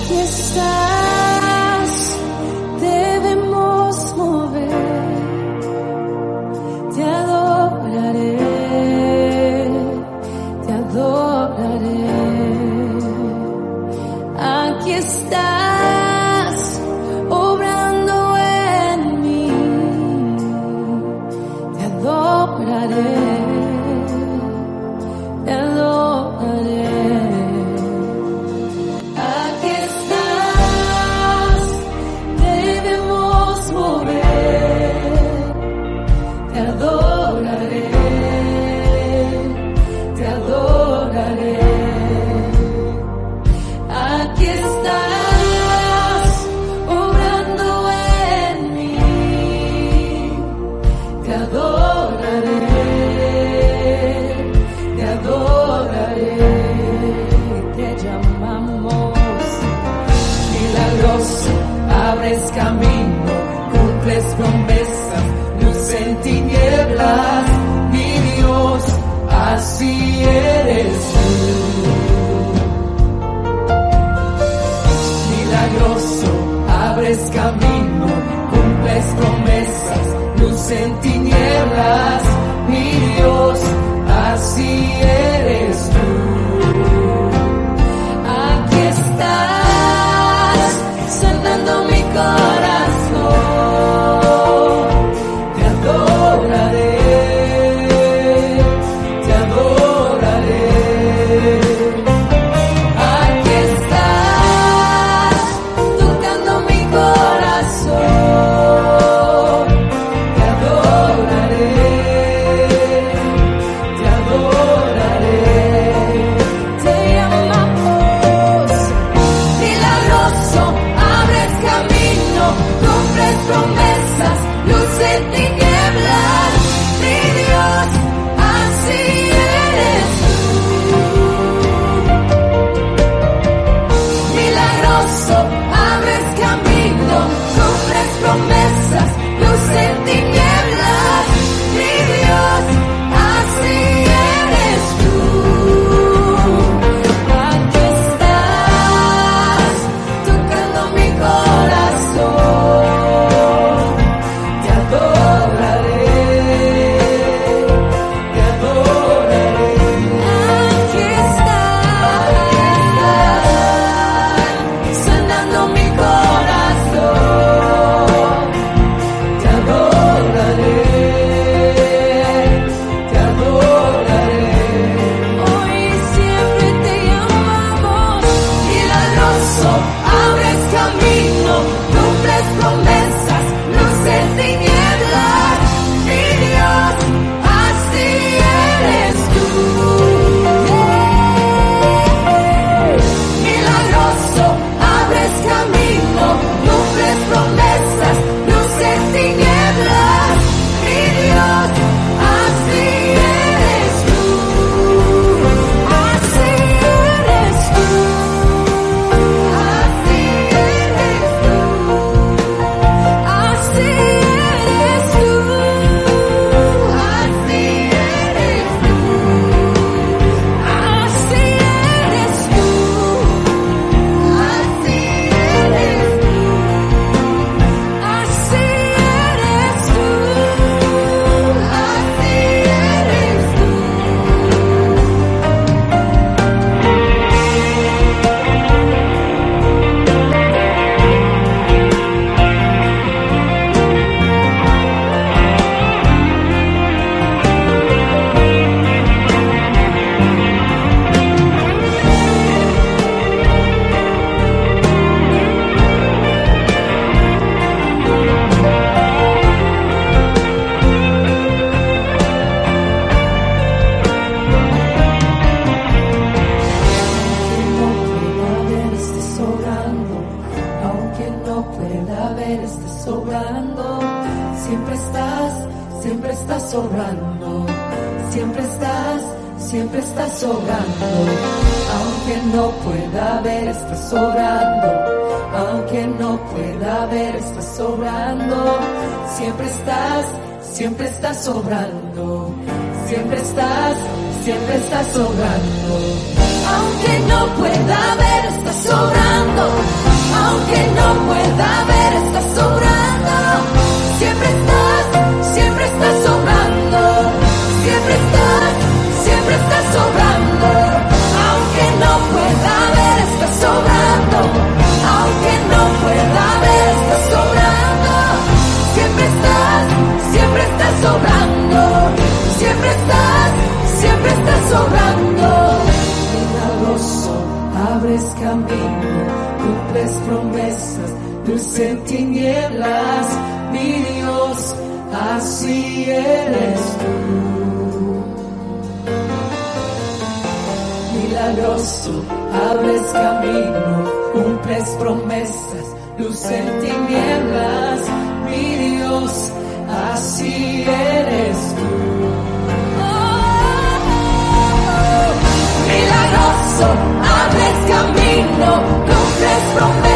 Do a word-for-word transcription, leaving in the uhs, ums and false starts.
Aquí estás, debemos mover, te adoraré, te adoraré. Aquí estás, obrando en mí, te adoraré, te adoraré. Aquí estás, debemos mover, te adoraré, te adoraré. Aquí estás, obrando en mí, te adoraré, te adoraré. Te llamamos milagroso, abres camino, cumples promesas, luz en tinieblas, mi Dios, así eres tú. Milagroso, abres camino, cumples promesas, luz en tinieblas, mi Dios, así eres tú. Aquí estás, sanando mi corazón, te adoraré, te adoraré. Aquí estás, tocando mi corazón, te adoraré, te adoraré. Te llamamos milagroso, abres camino, cumples promesas, luz en tinieblas, mi Dios, así eres tú. Milagroso, abres camino, cumples promesas, luz en tinieblas, mi Dios, así eres tú. Aquí estás, tocando mi corazón, te adoraré, te adoraré. Aquí estás, sanando mi corazón, te adoraré, te adoraré. Hoy y siempre te llamamos milagroso, abres camino, cumples promesas, luz en tinieblas, mi Dios, así eres tú. Milagroso, abres camino, cumples promesas, luz en tinieblas, mi Dios, así eres tú. Así eres tú. Así eres tú. Así eres tú. Así eres tú. Así eres tú. Así eres tú. Así eres tú. Así eres tú. Aunque no pueda ver, estés sobrando. Siempre estás, siempre estás sobrando. Siempre estás, siempre estás sobrando. Aunque no pueda ver, estás sobrando. Aunque no pueda ver, estás sobrando. Siempre estás, siempre estás sobrando. Siempre estás, siempre estás sobrando. Aunque no pueda ver, estás sobrando. cumples promesas, luz en tinieblas, mi Dios, así eres tú. Milagroso, abres camino, cumples promesas, luz en tinieblas, mi Dios, así eres tú. Oh, milagroso, abres camino, cumples promesas.